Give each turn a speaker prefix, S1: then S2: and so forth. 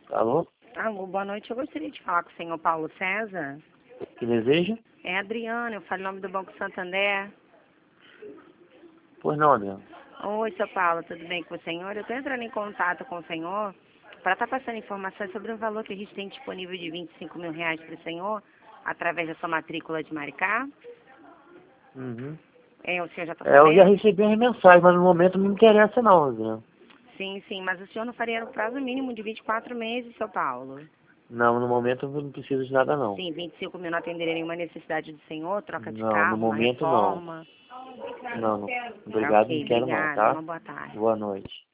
S1: Alô?
S2: Alô, boa noite. Eu gostaria de falar com o senhor Paulo César.
S1: Que deseja?
S2: É Adriana, eu falo em nome do Banco Santander.
S1: Pois não, Adriano.
S2: Oi, seu Paulo, tudo bem com o senhor? Eu estou entrando em contato com o senhor para estar passando informações sobre um valor que a gente tem disponível de R$ 25 mil para o senhor, através da sua matrícula de Maricá.
S1: Uhum.
S2: O senhor já está
S1: Eu já
S2: sabendo?
S1: recebi as mensagens, mas no momento não me interessa não, Adriano.
S2: Sim, sim, mas o senhor não faria no prazo mínimo de 24 meses, seu Paulo?
S1: Não, no momento eu não preciso de nada não.
S2: Sim, 25 mil não atenderia nenhuma necessidade do senhor, troca de
S1: Não, no
S2: carro, uma
S1: momento não.
S2: reforma.
S1: Não,
S2: Tá
S1: obrigado, não
S2: ok,
S1: quero não,
S2: obrigada,
S1: tá?
S2: uma boa tarde.
S1: Boa noite.